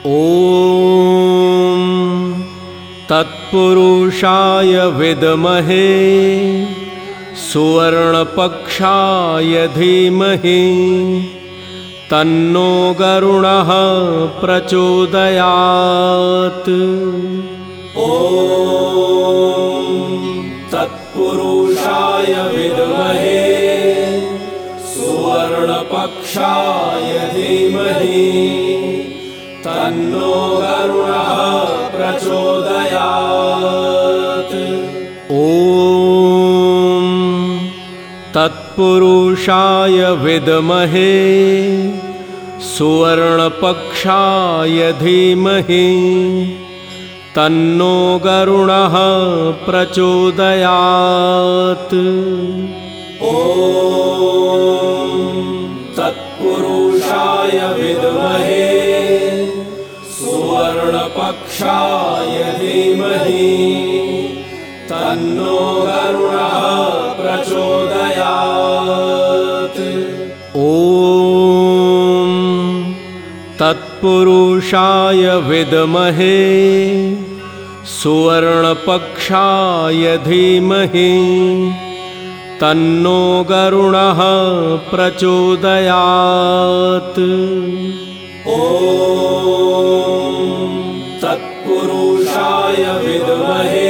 ॐ तत्पुरुषाय विद्महे सुवर्णपक्षाय धीमहि तन्नो गरुडः प्रचोदयात्। ॐ तत्पुरुषाय विद्महे सुवर्णपक्षाय धीमहि तन्नो गरुडः प्रचोदयात्। ॐ तत्पुरुषाय विद्महे सुवर्णपक्षाय धीमहि तन्नो गरुडः प्रचोदयात्। ॐ तत्पुरुषाय विद्महे सुवर्णपक्षाय धीमहि तन्नो गरुडः प्रचोदयात्। ॐ तत्पुरुषाय विद्महे सुवर्णपक्षाय धीमहि तन्नो गरुडः प्रचोदयात्। ॐ तत्पुरुषाय विद्महे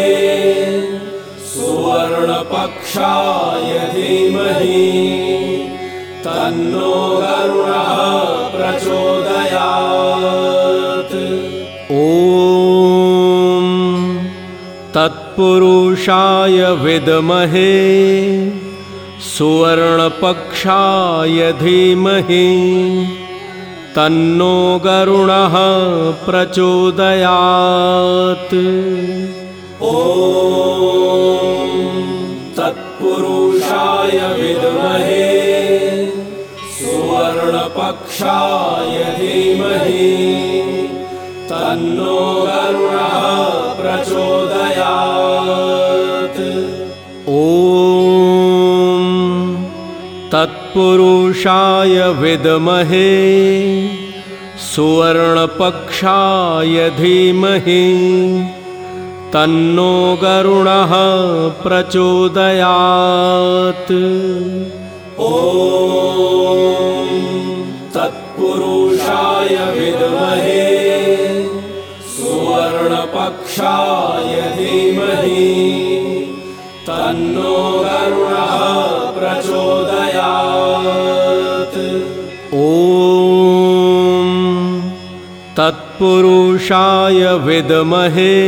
सुवर्णपक्षाय धीमहि तन्नो गरुडः प्रचोदयात्। ॐ तत्पुरुषाय विद्महे सुवर्णपक्षाय धीमहि तन्नो गरुडः प्रचोदयात्। ॐ तत्पुरुषाय विद्महे सुवर्णपक्षाय धीमहि तन्नो गरुडः प्रचोदयात्। ॐ तत्पुरुषाय विद्महे सुवर्णपक्षाय धीमहि तन्नो गरुडः प्रचोदयात्। ॐ तत्पुरुषाय विद्महे सुवर्णपक्षाय धीमहि तन्नो गरुडः प्रचोदयात्। ॐ तत्पुरुषाय विद्महे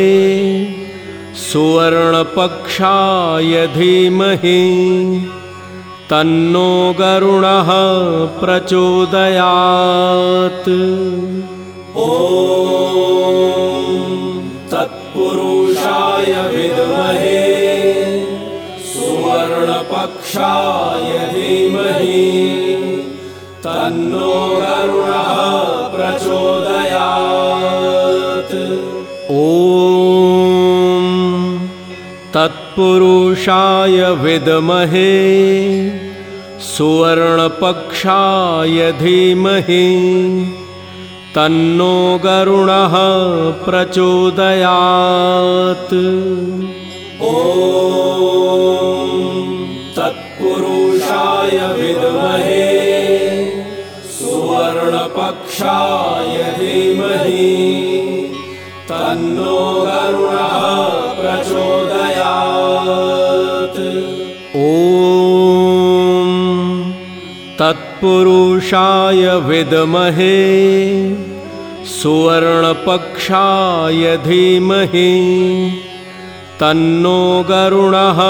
सुवर्णपक्षाय धीमहि तन्नो गरुडः प्रचोदयात्। ॐ तत्पुरुषाय विद्महे सुवर्णपक्षाय धीमहि तन्नो गरुडः प्रचोदयात्। ॐ तत्पुरुषाय विद्महे सुवर्णपक्षाय धीमहि तन्नो गरुडः प्रचोदयात्। ॐ तत्पुरुषाय विद्महे सुवर्णपक्षाय धीमहि तन्नो गरुडः प्रचोदयात्। ॐ तत्पुरुषाय विद्महे सुवर्णपक्षाय धीमहि तन्नो गरुडः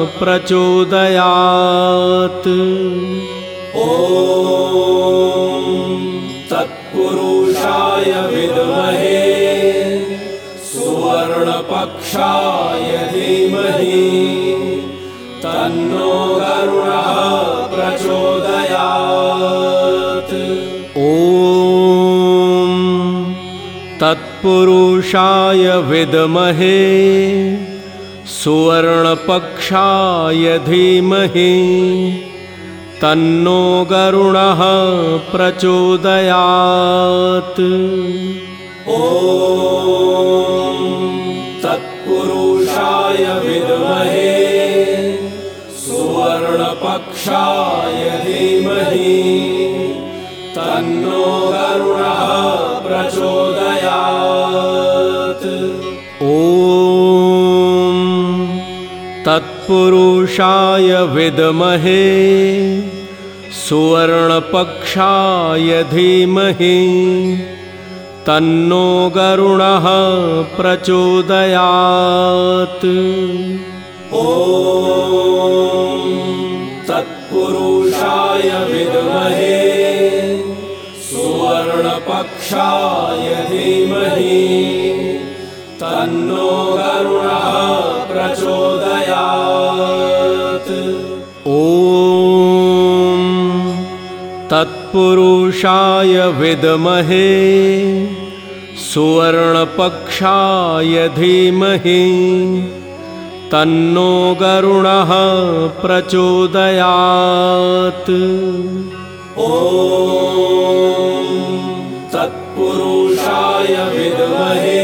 प्रचोदयात्। ॐ तत्पुरुषाय विद्महे सुवर्णपक्षाय धीमहि तन्नो गरुडः प्रचोदयात्। ॐ तत्पुरुषाय विद्महे सुवर्णपक्षाय धीमहि तन्नो गरुडः प्रचोदयात्। ॐ ॐ तत्पुरुषाय विद्महे सुवर्णपक्षाय धीमहि तन्नो गरुडः प्रचोदयात्। ॐ तत्पुरुषाय विद्महे सुवर्णपक्षाय धीमहि तन्नो गरुडः प्रचोदयात्। ॐ तत्पुरुषाय विद्महे सुवर्णपक्षाय धीमहि तन्नो गरुडः प्रचोदयात्। ॐ तत्पुरुषाय विद्महे सुवर्णपक्षाय धीमहि तन्नो गरुडः प्रचोदयात्। ॐ तत्पुरुषाय विद्महे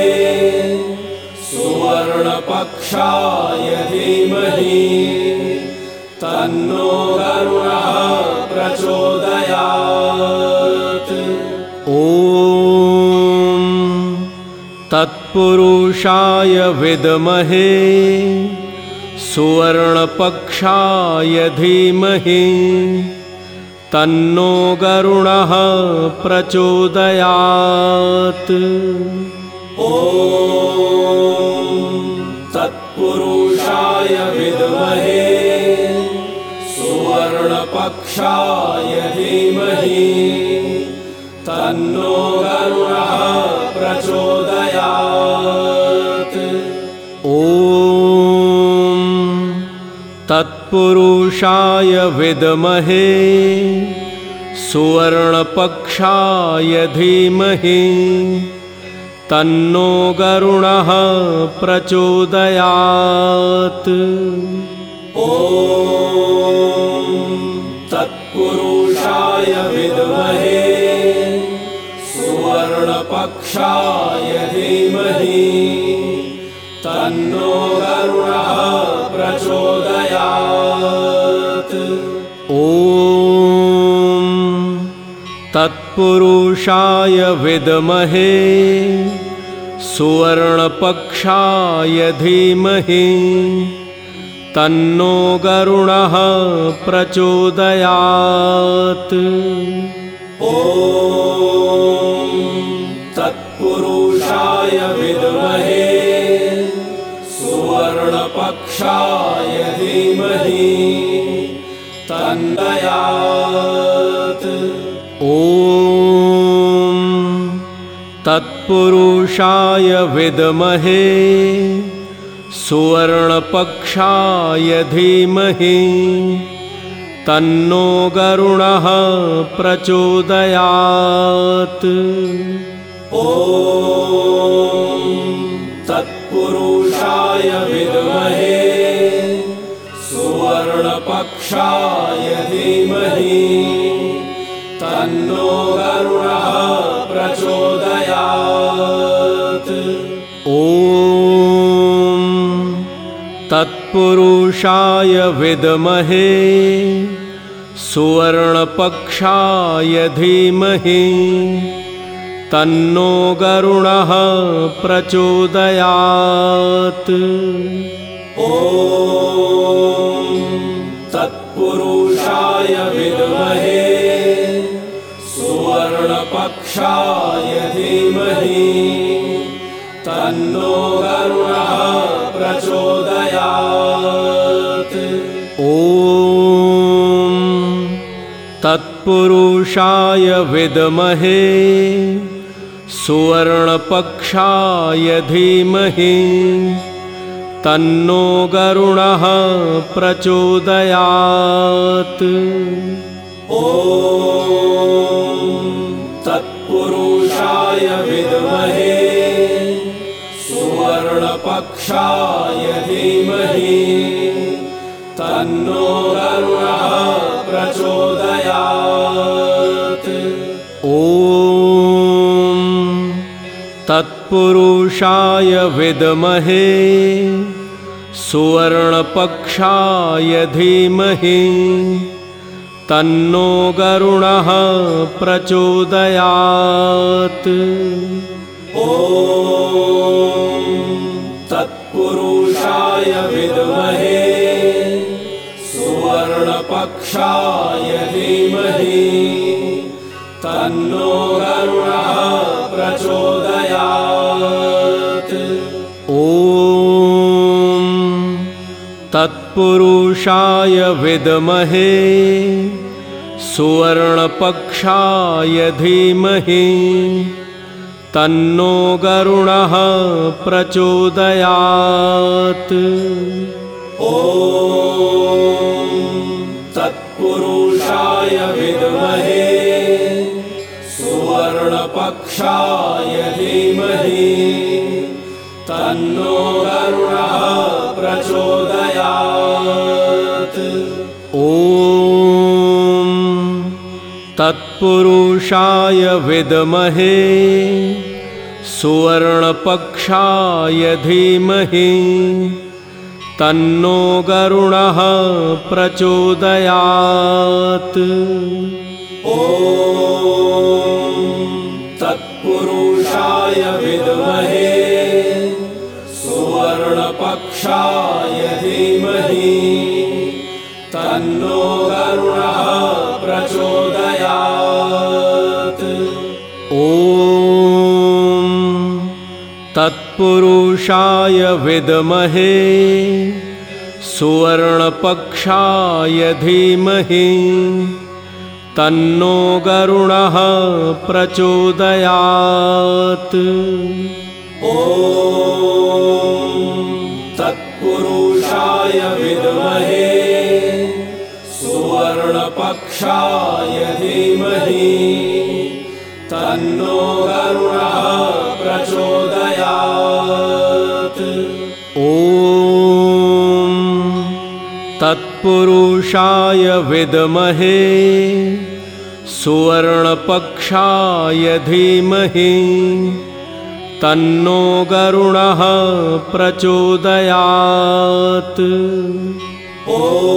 सुवर्णपक्षाय धीमहि तन्नो गरुडः प्रचोदयात्। ॐ तत्पुरुषाय विद्महे सुवर्णपक्षाय धीमहि तन्नो गरुडः प्रचोदयात्। ॐ तत्पुरुषाय विद्महे सुवर्णपक्षाय धीमहि तन्नो गरुडः प्रचोदयात्। ॐ तत्पुरुषाय विद्महे सुवर्णपक्षाय धीमहि तन्नो गरुडः प्रचोदयात्। ॐ तत्पुरुषाय विद्महे सुवर्णपक्षाय धीमहि तन्नो गरुडः प्रचोदयात्। ॐ तत्पुरुषाय विद्महे सुवर्णपक्षाय धीमहि तन्नो गरुडः प्रचोदयात्। ॐ तत्पुरुषाय विद्महे सुवर्णपक्षाय धीमहि तन्नयात्। ॐ तत्पुरुषाय विद्महे सुवर्णपक्षाय धीमहि तन्नो गरुडः प्रचोदयात्। ॐ तत्पुरुषाय विद्महे सुवर्णपक्षाय धीमहि तन्नो गरुडः प्रचोदयात्। ॐ तत्पुरुषाय विद्महे सुवर्णपक्षाय धीमहि तन्नो गरुडः प्रचोदयात्। ॐ तत्पुरुषाय विद्महे सुवर्णपक्षाय धीमहि तन्नो गरुडः प्रचोदयात्। ॐ तत्पुरुषाय विद्महे सुवर्णपक्षाय धीमहि तन्नो गरुडः प्रचोदयात्। ॐ तत्पुरुषाय विद्महे सुवर्णपक्षाय धीमहि तन्नो गरुडः प्रचोदयात्। ॐ तत्पुरुषाय विद्महे सुवर्णपक्षाय धीमहि तन्नो गरुणः प्रचोदयात्। ॐ तत्पुरुषाय विद्महे सुवर्णपक्षाय धीमहि तन्नो गरुणः प्रचोदयात्। ॐ तत्पुरुषाय विद्महे सुवर्णपक्षाय धीमहि तन्नो गरुणः प्रचोदयात्। ॐ तत्पुरुषाय विद्महे सुवर्णपक्षाय धीमहि तन्नो गरुणः प्रचोदयात्। ॐ तत्पुरुषाय विद्महे सुवर्णपक्षाय धीमहि तन्नो गरुणः प्रचोदयात्। ॐ तत्पुरुषाय विद्महे सुवर्णपक्षाय धीमहि तन्नो गरुणः प्रचोदयात्। ॐ तत्पुरुषाय विद्महे सुवर्णपक्षाय धीमहि तन्नो गरुणः प्रचोदयात्। ॐ तत्पुरुषाय विद्महे सुवर्णपक्षाय धीमहि तन्नो गरुणः प्रचोदयात्। ॐ तत्पुरुषाय विद्महे सुवर्णपक्षाय धीमहि तन्नो गरुणः प्रचोदयात्। ॐ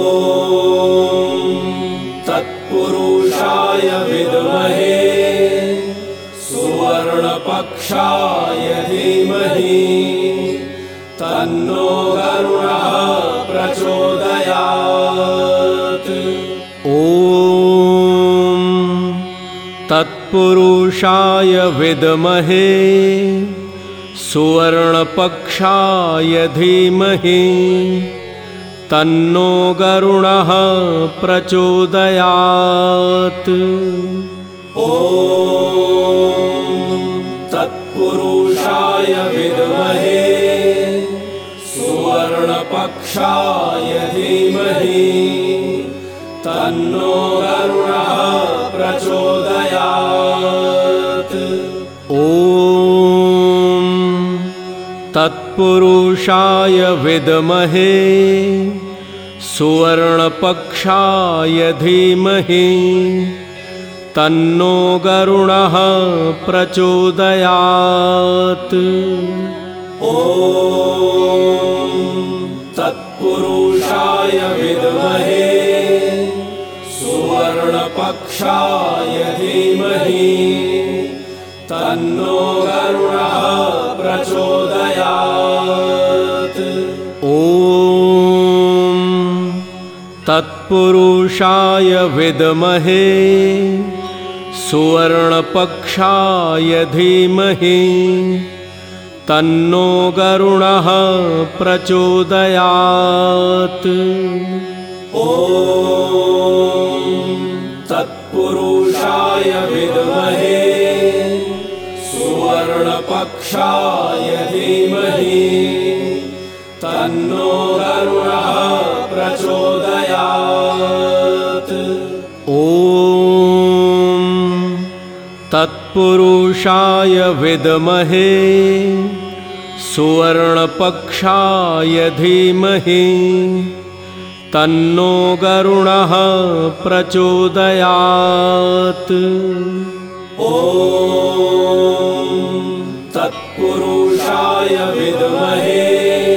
तत्पुरुषाय विद्महे सुवर्णपक्षाय धीमहि तन्नो गरुणः प्रचोदयात्। ॐ तत्पुरुषाय विद्महे सुवर्णपक्षाय धीमहि तन्नो गरुणः प्रचोदयात्। ॐ तत्पुरुषाय विद्महे सुवर्णपक्षाय धीमहि तन्नो गरुणः प्रचोदयात्। ॐ तत्पुरुषाय विद्महे सुवर्णपक्षाय धीमहि तन्नो गरुणः प्रचोदयात्। ॐ तत्पुरुषाय विद्महे सुवर्णपक्षाय धीमहि तन्नो गरुणः प्रचोदयात्। ॐ तत्पुरुषाय विद्महे सुवर्णपक्षाय धीमहि तन्नो गरुणः प्रचोदयात्। ॐ तत्पुरुषाय विद्महे सुवर्णपक्षाय धीमहि तन्नो गरुणः प्रचोदयात्। ॐ तत्पुरुषाय विद्महे सुवर्णपक्षाय धीमहि तन्नो गरुणः प्रचोदयात्। ॐ तत्पुरुषाय विद्महे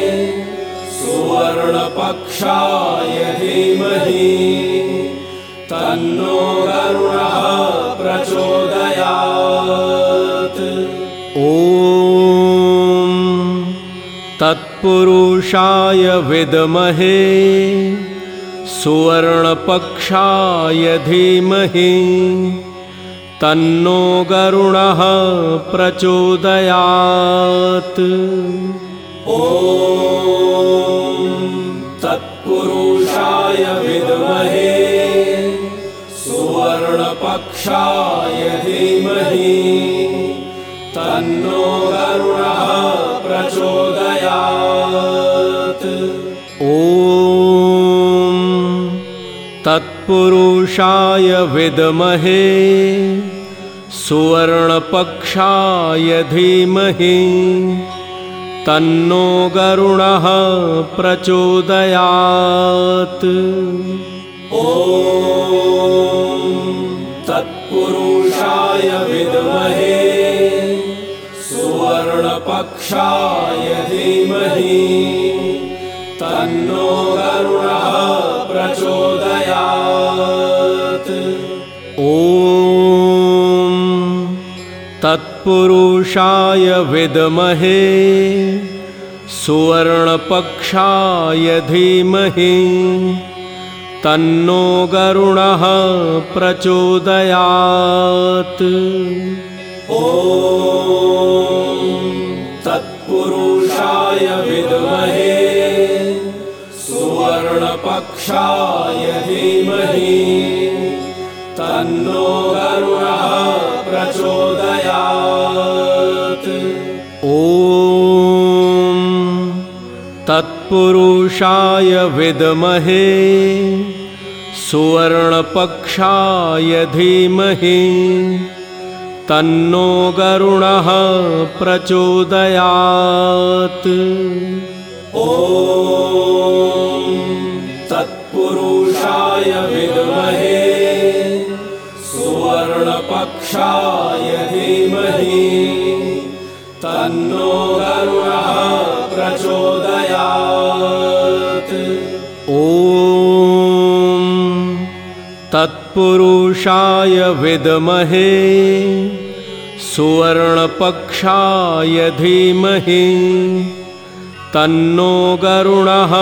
सुवर्णपक्षाय धीमहि तन्नो गरुडः प्रचोदयात्। ॐ तत्पुरुषाय विद्महे सुवर्णपक्षाय धीमहि तन्नो गरुडः प्रचोदयात्। ॐ तत्पुरुषाय विद्महे सुवर्णपक्षाय धीमहि तन्नो गरुडः प्रचोदयात्। ॐ तत्पुरुषाय विद्महे सुवर्णपक्षाय धीमहि तन्नो गरुडः प्रचोदयात्। ॐ तत्पुरुषाय विद्महे सुवर्णपक्षाय धीमहि तन्नो गरुडः प्रचोदयात्। ॐ तत्पुरुषाय विद्महे सुवर्णपक्षाय धीमहि तन्नो गरुडः प्रचोदयात्। ॐ तत्पुरुषाय विद्महे सुवर्णपक्षाय धीमहि तन्नो गरुडः प्रचोदयात्। ॐ तत्पुरुषाय विद्महे सुवर्णपक्षाय धीमहि तन्नो गरुडः प्रचोदयात्। ॐ तत्पुरुषाय विद्महे सुवर्णपक्षाय धीमहि तन्नो गरुडः प्रचोदयात्। ॐ तत्पुरुषाय विद्महे सुवर्णपक्षाय धीमहि तन्नो गरुडः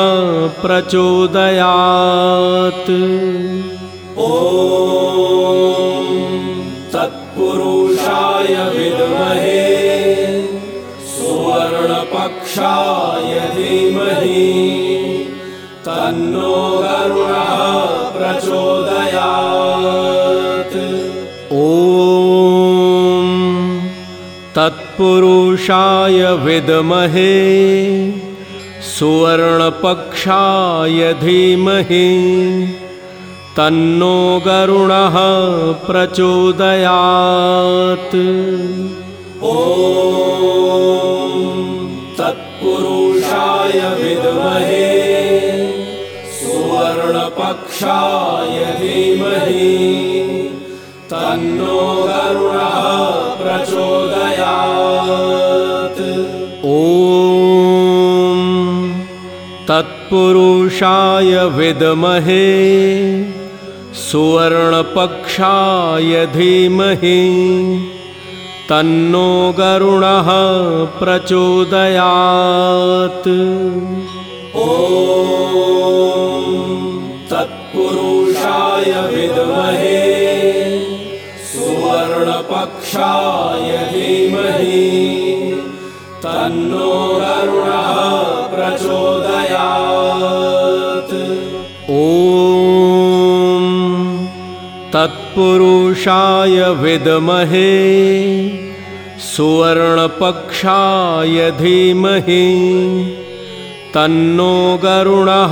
प्रचोदयात्। ॐ तत्पुरुषाय विद्महे सुवर्णपक्षाय धीमहि तन्नो गरुडः प्रचोदयात्। ॐ तत्पुरुषाय विद्महे सुवर्णपक्षाय धीमहि तन्नो गरुडः प्रचोदयात्। ॐ तत्पुरुषाय विद्महे सुवर्णपक्षाय धीमहि तन्नो गरुडः प्रचोदयात्। ॐ तत्पुरुषाय विद्महे सुवर्णपक्षाय धीमहि तन्नो गरुडः प्रचोदयात्। ॐ तत्पुरुषाय विद्महे सुवर्णपक्षाय धीमहि तन्नो गरुडः प्रचोदयात्। ॐ तत्पुरुषाय विद्महे सुवर्णपक्षाय धीमहि तन्नो गरुडः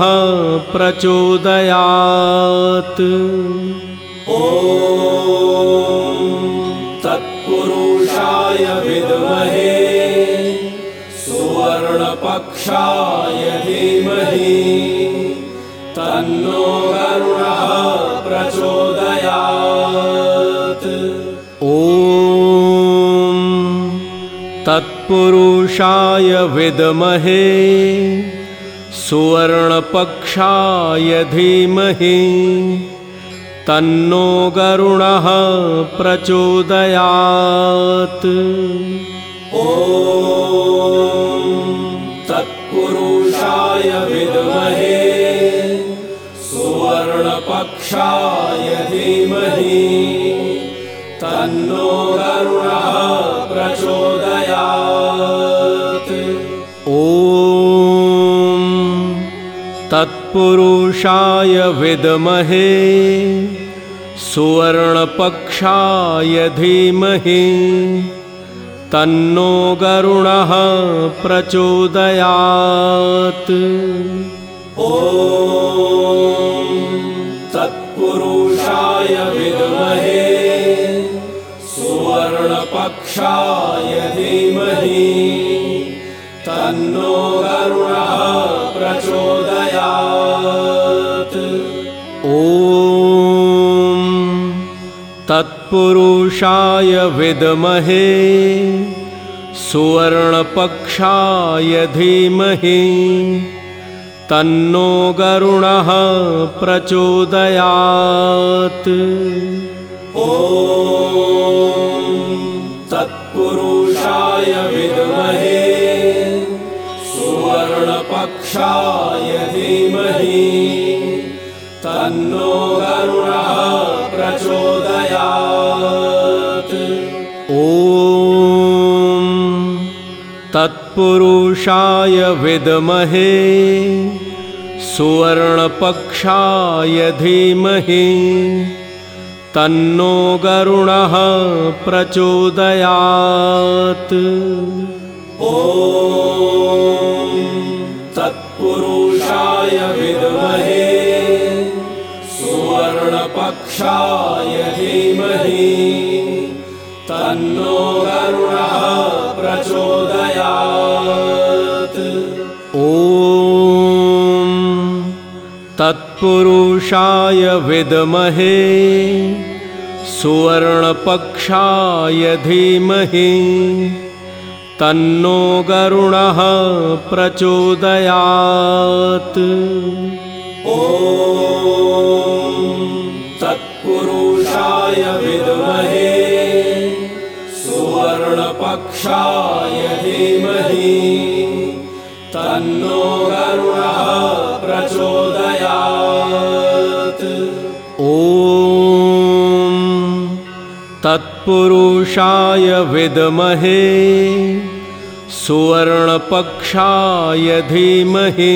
प्रचोदयात्। ॐ तत्पुरुषाय विद्महे सुवर्णपक्षाय धीमहि तन्नो गरुडः प्रचोदयात्। ॐ तत् तत्पुरुषाय विद्महे सुवर्णपक्षाय धीमहि तन्नो गरुडः प्रचोदयात्। ॐ तत्पुरुषाय विद्महे सुवर्णपक्षाय धीमहि तन्नो गरुडः प्रचोदयात्। ॐ तत्पुरुषाय विद्महे सुवर्णपक्षाय धीमहि तन्नो गरुडः प्रचोदयात्। ॐ तत्पुरुषाय विद्महे सुवर्णपक्षाय धीमहि तन्नो गरुडः प्रचोदयात्। ॐ तत्पुरुषाय विद्महे सुवर्णपक्षाय धीमहि तन्नो गरुडः प्रचोदयात्। ॐ तत्पुरुषाय विद्महे सुवर्णपक्षाय धीमहि तन्नो गरुडः प्रचोदयात्। ॐ तत्पुरुषाय विद्महे सुवर्णपक्षाय धीमहि तन्नो गरुडः प्रचोदयात्। ॐ तत्पुरुषाय विद्महे सुवर्णपक्षाय धीमहि तन्नो गरुडः प्रचोदयात्। ॐ तत्पुरुषाय विद्महे सुवर्णपक्षाय धीमहि तन्नो गरुडः प्रचोदयात्। ॐ तत्पुरुषाय विद्महे सुवर्णपक्षाय धीमहि तन्नो गरुडः प्रचोदयात्। ॐ तत्पुरुषाय विद्महे सुवर्णपक्षाय धीमहि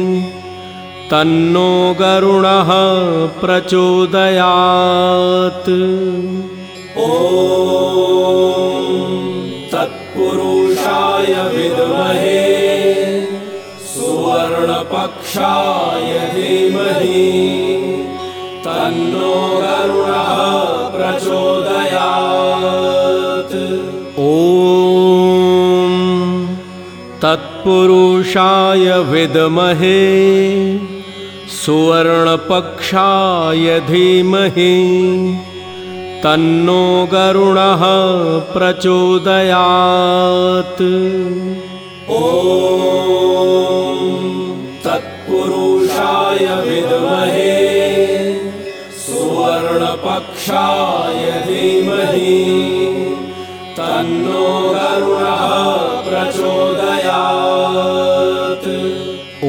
तन्नो गरुडः प्रचोदयात्। ॐ तत्पुरुषाय विद्महे सुवर्णपक्षाय धीमहि तन्नो गरुडः प्रचोदयात्। ॐ तत्पुरुषाय विद्महे सुवर्णपक्षाय धीमहि तन्नो गरुडः प्रचोदयात्। ॐ तत्पुरुषाय विद्महे सुवर्णपक्षाय धीमहि तन्नो गरुडः प्रचोदयात्। ॐ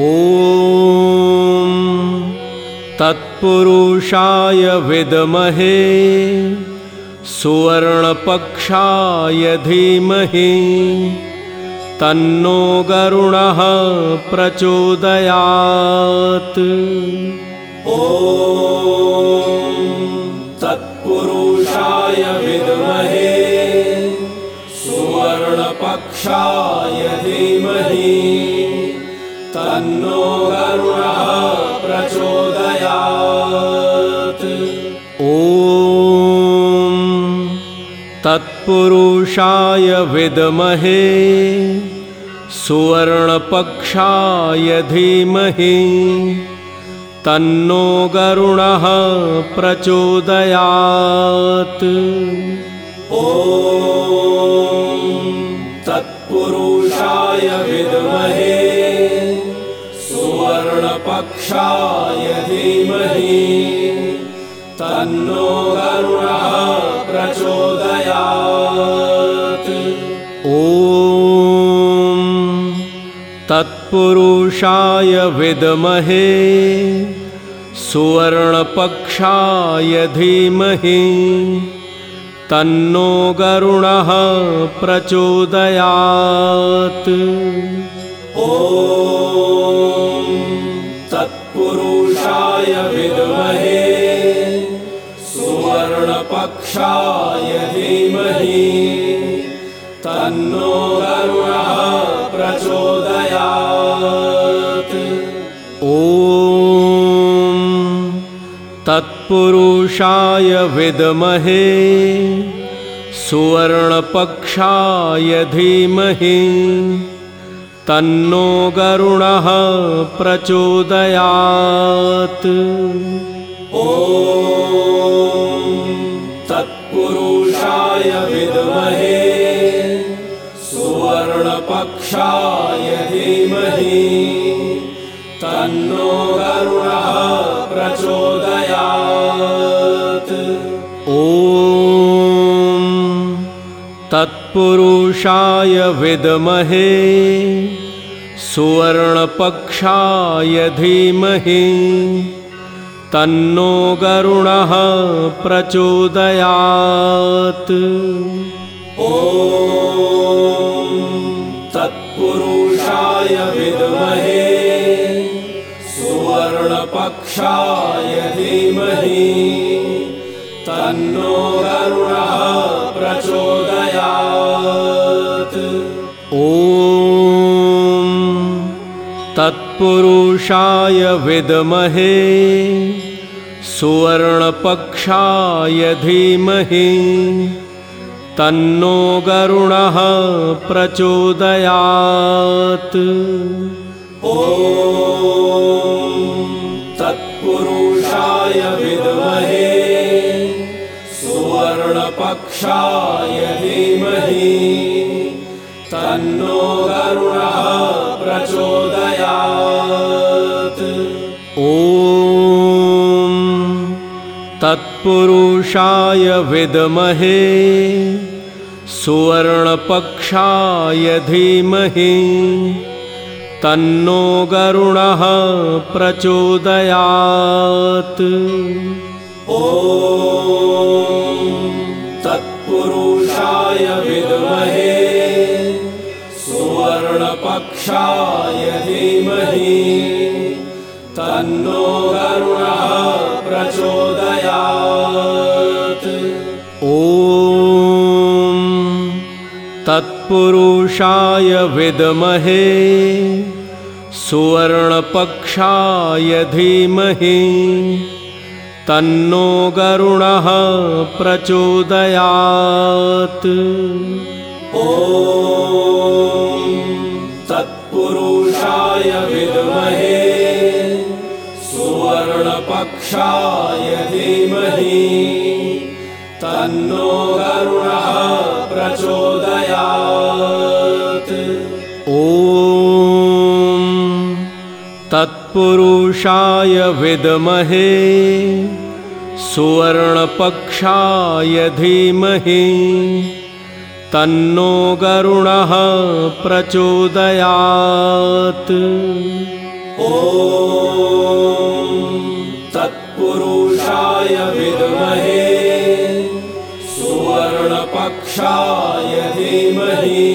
तत्पुरुषाय विद्महे सुवर्णपक्षाय धीमहि तन्नो गरुडः प्रचोदयात्। ॐ तत्पुरुषाय विद्महे सुवर्णपक्षाय धीमहि तन्नो गरुडः प्रचोदयात्। ॐ तत्पुरुषाय विद्महे सुवर्णपक्षाय धीमहि तन्नो गरुडः प्रचोदयात्। ॐ तत्पुरुषाय विद्महे सुवर्णपक्षाय धीमहि तन्नो गरुडः प्रचोदयात्। ॐ तत्पुरुषाय विद्महे सुवर्णपक्षाय धीमहि तन्नो गरुडः प्रचोदयात्। ॐ तत्पुरुषाय विद्महे सुवर्णपक्षाय धीमहि तन्नो गरुडः प्रचोदयात्। ॐ तत्पुरुषाय विद्महे सुवर्णपक्षाय धीमहि तन्नो गरुडः प्रचोदयात्। ॐ तत्पुरुषाय विद्महे सुवर्णपक्षाय धीमहि तन्नो गरुडः प्रचोदयात्। ॐ तत्पुरुषाय विद्महे सुवर्णपक्षाय धीमहि तन्नो गरुडः प्रचोदयात्। ॐ तत्पुरुषाय विद्महे सुवर्णपक्षाय धीमहि तन्नो गरुडः प्रचोदयात्। ॐ तत्पुरुषाय विद्महे सुवर्णपक्षाय धीमहि तन्नो गरुडः प्रचोदयात्। ॐ तत्पुरुषाय विद्महे सुवर्णपक्षाय धीमहि तन्नो गरुडः प्रचोदयात्। ॐ तत्पुरुषाय विद्महे सुवर्णपक्षाय धीमहि तन्नो गरुडः प्रचोदयात्। ॐ तत्पुरुषाय विद्महे सुवर्णपक्षाय धीमहि तन्नो गरुडः प्रचोदयात्। ॐ तत्पुरुषाय विद्महे सुवर्णपक्षाय धीमहि तन्नो गरुडः प्रचोदयात्। ॐ तत्पुरुषाय विद्महे सुवर्णपक्षाय धीमहि तन्नो गरुडः प्रचोदयात्। ॐ तत्पुरुषाय विद्महे सुवर्णपक्षाय धीमहि तन्नो गरुडः प्रचोदयात्। ॐ तत्पुरुषाय विद्महे सुवर्णपक्षाय धीमहि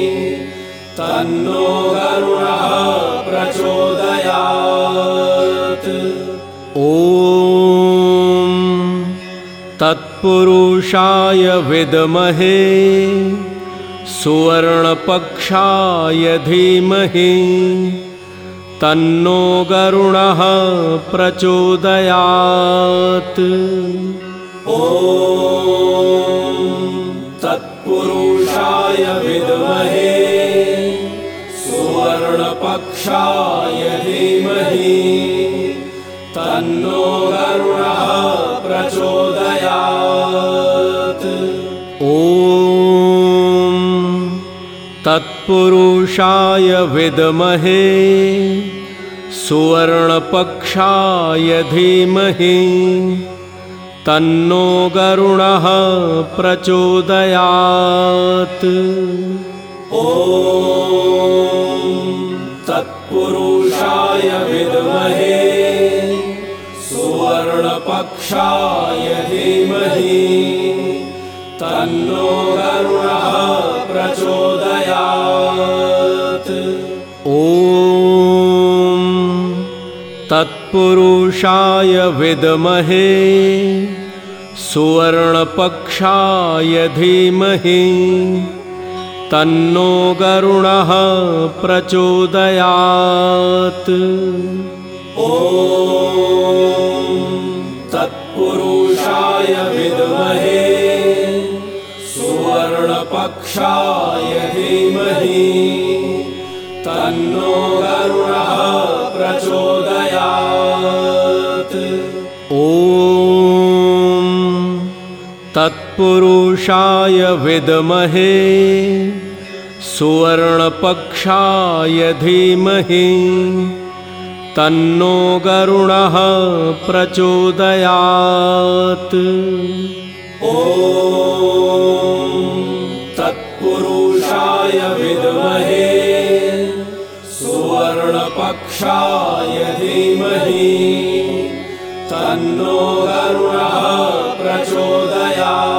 तन्नो गरुडः प्रचोदयात्। ॐ तत्पुरुषाय विद्महे सुवर्णपक्षाय धीमहि तन्नो गरुडः प्रचोदयात्। ॐ तत्पुरुषाय विद्महे सुवर्णपक्षाय धीमहि तन्नो गरुडः प्रचोदयात्। ॐ तत् तत्पुरुषाय विद्महे सुवर्णपक्षाय धीमहि तन्नो गरुडः प्रचोदयात्। ॐ तत्पुरुषाय विद्महे सुवर्णपक्षाय धीमहि तन्नो गरुडः प्रचोदयात्। ॐ तत्पुरुषाय विद्महे सुवर्णपक्षाय धीमहि तन्नो गरुडः प्रचोदयात्। ॐ तत्पुरुषाय विद्महे सुवर्णपक्षाय धीमहि तन्नो गरुडः प्रचोदयात्। ॐ तत्पुरुषाय विद्महे सुवर्णपक्षाय धीमहि तन्नो गरुडः प्रचोदयात्। ॐ तत्पुरुषाय विद्महे सुवर्णपक्षाय धीमहि तन्नो गरुडः प्रचोदयात्।